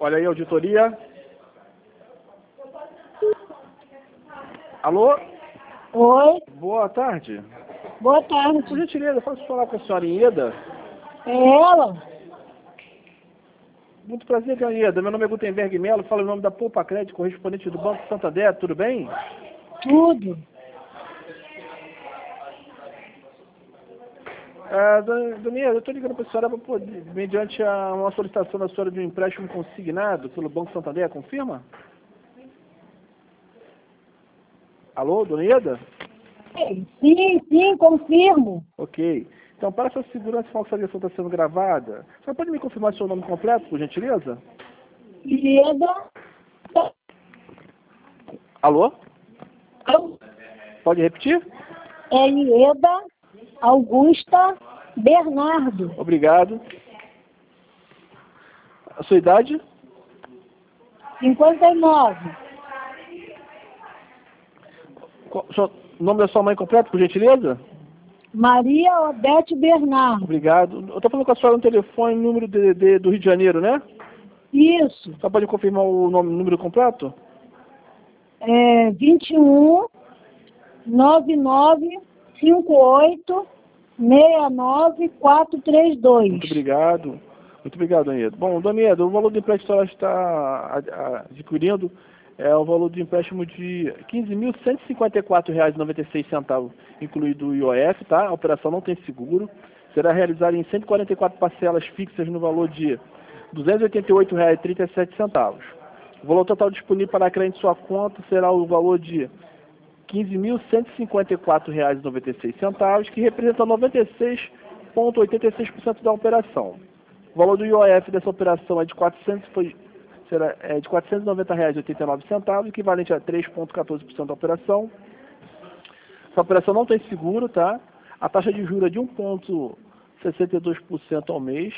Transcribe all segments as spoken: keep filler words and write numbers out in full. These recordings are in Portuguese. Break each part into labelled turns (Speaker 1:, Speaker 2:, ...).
Speaker 1: Olha aí, auditoria. Alô?
Speaker 2: Oi,
Speaker 1: Boa tarde.
Speaker 2: boa
Speaker 1: Por
Speaker 2: tarde.
Speaker 1: gentileza, posso falar com a senhora Ieda?
Speaker 2: É ela?
Speaker 1: Muito prazer, dona Ieda. Meu nome é Gutenberg Melo, falo em nome da Poupa Crédito, correspondente do Banco Santander, tudo bem?
Speaker 2: Tudo.
Speaker 1: Ah, dona dona Ieda, eu estou ligando para a senhora para poder, mediante a, uma solicitação da senhora de um empréstimo consignado pelo Banco Santander, confirma? Alô, dona Ieda?
Speaker 2: Sim, sim, confirmo.
Speaker 1: Ok. Então, para essa segurança, qual que essa ligação está sendo gravada? A senhora pode me confirmar seu nome completo, por gentileza?
Speaker 2: Ieda.
Speaker 1: Alô? Pode repetir?
Speaker 2: É Ieda Augusta Bernardo.
Speaker 1: Obrigado. A sua idade?
Speaker 2: cinquenta e nove.
Speaker 1: Qual- o nome da sua mãe completo, por gentileza?
Speaker 2: Maria Odete Bernardo.
Speaker 1: Obrigado. Eu estou falando com a senhora no telefone, número D D D do Rio de Janeiro, né?
Speaker 2: Isso.
Speaker 1: Só pode confirmar o nome, o número completo?
Speaker 2: É vinte e um, nove nove, cinco oito, seis nove, quatro três dois.
Speaker 1: Muito obrigado. Muito obrigado, Dona Ieda. Bom, Dona Ieda, o valor do empréstimo que a senhora está ad- a- adquirindo é o valor do empréstimo de quinze mil cento e cinquenta e quatro reais e noventa e seis centavos, incluído o I O F, tá? A operação não tem seguro. Será realizada em cento e quarenta e quatro parcelas fixas no valor de duzentos e oitenta e oito reais e trinta e sete centavos. O valor total disponível para crédito em sua conta será o valor de quinze mil cento e cinquenta e quatro reais e noventa e seis centavos, que representa noventa e seis vírgula oitenta e seis por cento da operação. O valor do I O F dessa operação é de quatrocentos, foi, será, é de quatrocentos e noventa reais e oitenta e nove centavos, equivalente a três vírgula quatorze por cento da operação. Essa operação não tem seguro, tá? A taxa de juros é de um vírgula sessenta e dois por cento ao mês.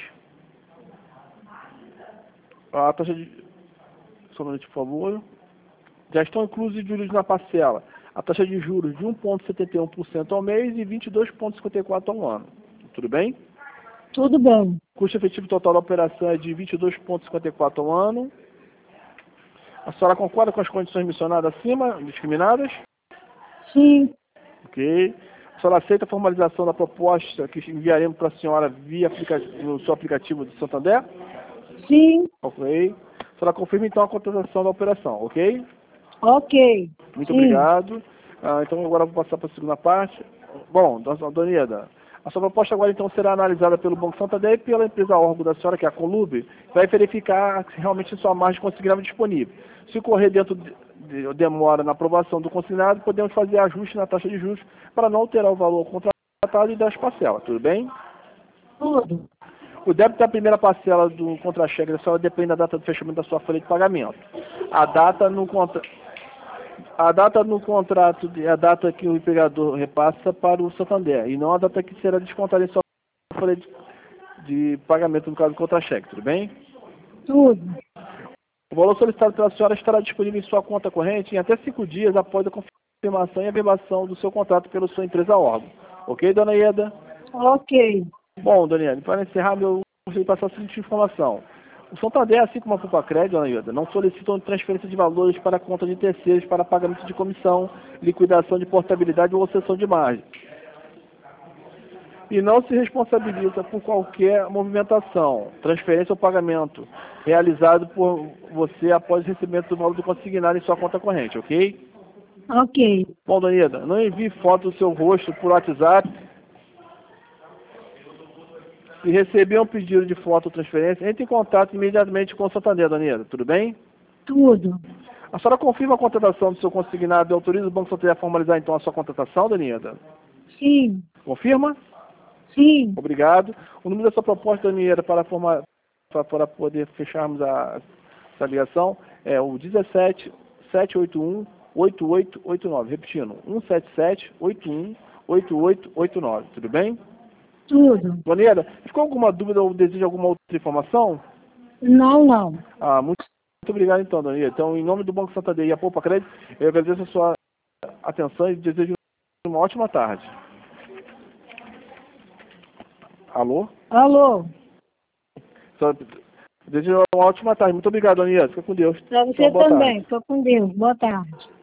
Speaker 1: A taxa de... Só um minuto, por favor. Já estão inclusos os juros na parcela. A taxa de juros de um vírgula setenta e um por cento ao mês e vinte e dois vírgula cinquenta e quatro por cento ao ano. Tudo bem?
Speaker 2: Tudo bem.
Speaker 1: O custo efetivo total da operação é de vinte e dois vírgula cinquenta e quatro por cento ao ano. A senhora concorda com as condições mencionadas acima, discriminadas?
Speaker 2: Sim,
Speaker 1: Ok. A senhora aceita a formalização da proposta que enviaremos para a senhora via aplica... no seu aplicativo do Santander?
Speaker 2: sim,
Speaker 1: Ok. A senhora confirma então a contratação da operação, ok?
Speaker 2: ok.
Speaker 1: Muito
Speaker 2: Sim,
Speaker 1: obrigado. Ah, então agora eu vou passar para a segunda parte. Bom, dona dona Ieda, a sua proposta agora então será analisada pelo Banco Santander e pela empresa órgão da senhora, que é a Colube, vai verificar se realmente sua margem consignável é disponível. Se correr dentro de, de demora na aprovação do consignado, podemos fazer ajuste na taxa de juros para não alterar o valor contratado e das parcelas, tudo bem?
Speaker 2: tudo.
Speaker 1: O débito da primeira parcela do contra-cheque da senhora depende da data do fechamento da sua folha de pagamento. A data no contra... A data no contrato é a data que o empregador repassa para o Santander e não a data que será descontada em sua folha de, de pagamento no caso do contra-cheque, tudo bem?
Speaker 2: Tudo.
Speaker 1: O valor solicitado pela senhora estará disponível em sua conta corrente em até cinco dias após a confirmação e averbação do seu contrato pela sua empresa órgão. Ok, dona Ieda?
Speaker 2: Ok.
Speaker 1: Bom, dona Ieda, para encerrar, eu gostaria de passar a seguinte informação. O Santander, assim como a Poupa Crédito, dona Ieda, não solicitam transferência de valores para a conta de terceiros para pagamento de comissão, liquidação de portabilidade ou cessão de margem. E não se responsabiliza por qualquer movimentação, transferência ou pagamento realizado por você após o recebimento do valor do consignado em sua conta corrente, ok?
Speaker 2: Ok.
Speaker 1: Bom, dona Ieda, não envie foto do seu rosto por WhatsApp. Se receber um pedido de foto ou transferência, entre em contato imediatamente com o Santander, dona Ieda, tudo bem?
Speaker 2: Tudo.
Speaker 1: A senhora confirma a contratação do seu consignado e autoriza o Banco Santander a formalizar então a sua contratação, dona Ieda?
Speaker 2: Sim,
Speaker 1: Confirma?
Speaker 2: sim.
Speaker 1: Obrigado. O número da sua proposta, dona Ieda, para, formar, para, para poder fecharmos a, essa ligação é o dezessete, sete oito um, oito oito oito nove. Repetindo, um sete sete, oito um, oito oito oito nove. Tudo bem?
Speaker 2: Tudo.
Speaker 1: Dona Ieda, ficou alguma dúvida ou deseja alguma outra informação?
Speaker 2: Não, não.
Speaker 1: Ah, muito, muito obrigado então, dona Ieda. Então, em nome do Banco Santander e a Poupa Crédito, eu agradeço a sua atenção e desejo uma ótima tarde. Alô?
Speaker 2: Alô?
Speaker 1: Só- Desejo uma ótima tarde. Muito obrigado, Dona Ieda. Fica com Deus.
Speaker 2: Para você
Speaker 1: Então, boa
Speaker 2: também.
Speaker 1: tarde.
Speaker 2: Fica com Deus. Boa tarde.